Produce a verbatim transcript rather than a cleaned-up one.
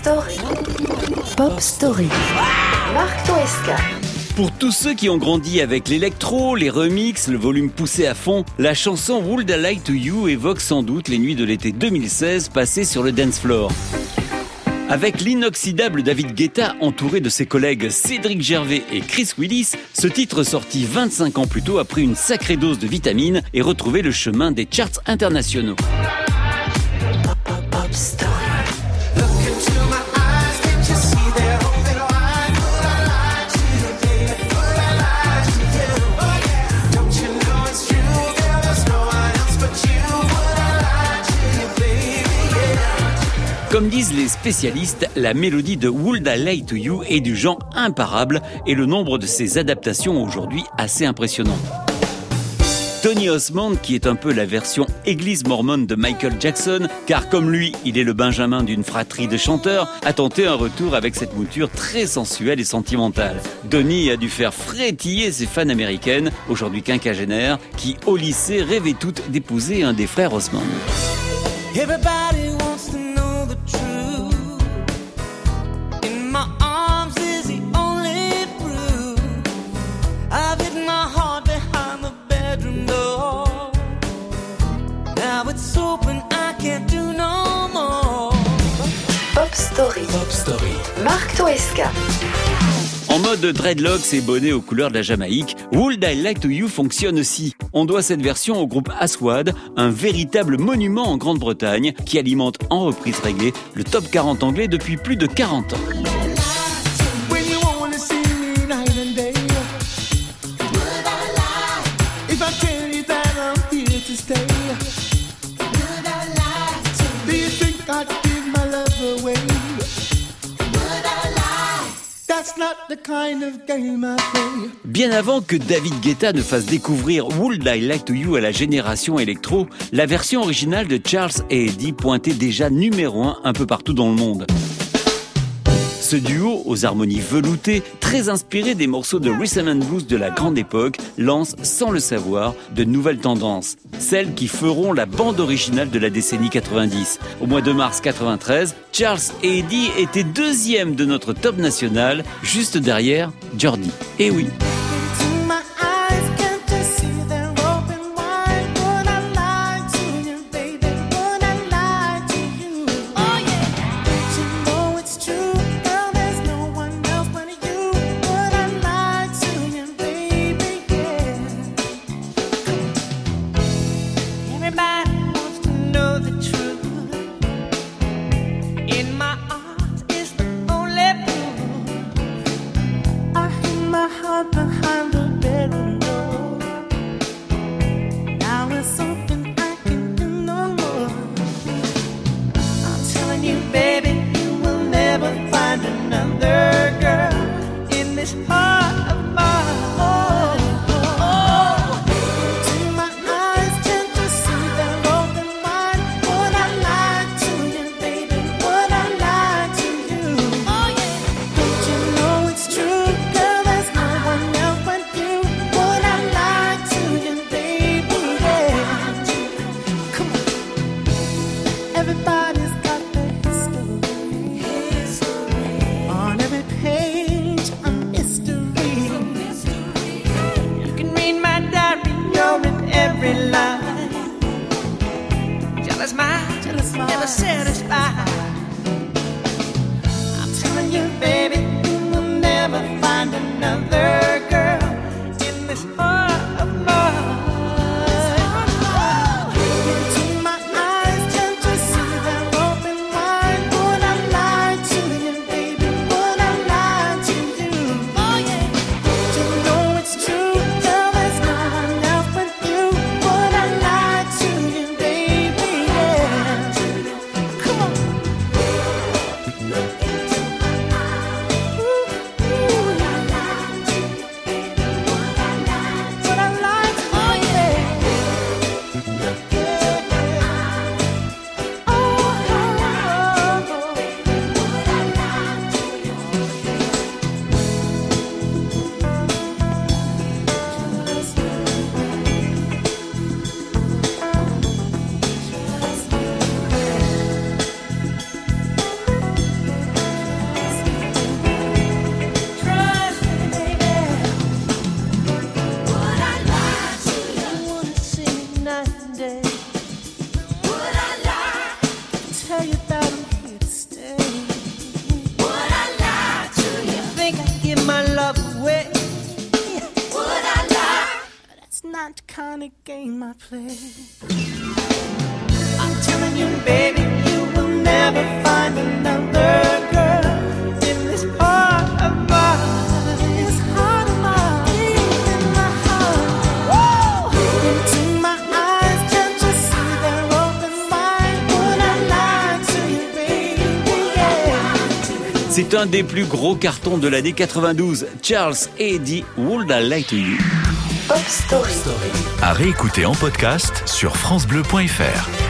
Story. Pop Story. Marc Toesca. Pour tous ceux qui ont grandi avec l'électro, les remixes, le volume poussé à fond, la chanson Would I Lie to You évoque sans doute les nuits de l'été deux mille seize passées sur le dance floor. Avec l'inoxydable David Guetta entouré de ses collègues Cédric Gervais et Chris Willis, ce titre sorti vingt-cinq ans plus tôt a pris une sacrée dose de vitamine et retrouvé le chemin des charts internationaux. Pop Story. Comme disent les spécialistes, la mélodie de Would I Lie to You est du genre imparable et le nombre de ses adaptations aujourd'hui assez impressionnant. Tony Osmond, qui est un peu la version église mormone de Michael Jackson, car comme lui, il est le benjamin d'une fratrie de chanteurs, a tenté un retour avec cette mouture très sensuelle et sentimentale. Donny a dû faire frétiller ses fans américaines, aujourd'hui quinquagénaires, qui au lycée rêvaient toutes d'épouser un des frères Osmond. Everybody wants to know the truth. In my arms is the only proof. I've hidden my heart behind the bedroom door. Now it's open, I can't do no more. Pop Story. Pop Story. Marc Toesca. En mode dreadlocks et bonnet aux couleurs de la Jamaïque, Would I Lie to You fonctionne aussi. On doit cette version au groupe Aswad, un véritable monument en Grande-Bretagne qui alimente en reprise reggae le top quarante anglais depuis plus de quarante ans. Bien avant que David Guetta ne fasse découvrir Would I Lie to You à la génération électro, la version originale de Charles et Eddie pointait déjà numéro un un peu partout dans le monde. Ce duo, aux harmonies veloutées, très inspiré des morceaux de rhythm and blues de la grande époque, lance, sans le savoir, de nouvelles tendances. Celles qui feront la bande originale de la décennie quatre-vingt-dix. Au mois de mars quatre-vingt-treize, Charles et Eddie étaient deuxièmes de notre top national, juste derrière Jordi. Eh oui. Behind the bedroom door. Now it's open, I can do no more. I'm telling you, baby, you will never find another girl in this heart of mine. Oh, oh. To my eyes, tend to see their open wide. Would I lie to you, baby? Would I lie to you? Oh yeah. Don't you know it's true? Everybody's got their history. history. On every page, a mystery. mystery. You can read my diary, you're in every line. Jealous mind, Jealous mind. Never satisfied. I'm telling you, baby, you will never find another girl in this heart of mine. not the kind of game I play. I'm telling you, baby, you will never find another girl in this heart of mine. This heart of mine, in my heart. Woo! Look into my eyes, can't you see they're open wide? Would I lie to you, baby? Yeah. C'est un des plus gros cartons de l'année quatre-vingt-douze. Charles et Eddie, Would I Lie to You. Pop Story. À réécouter en podcast sur francebleu point fr.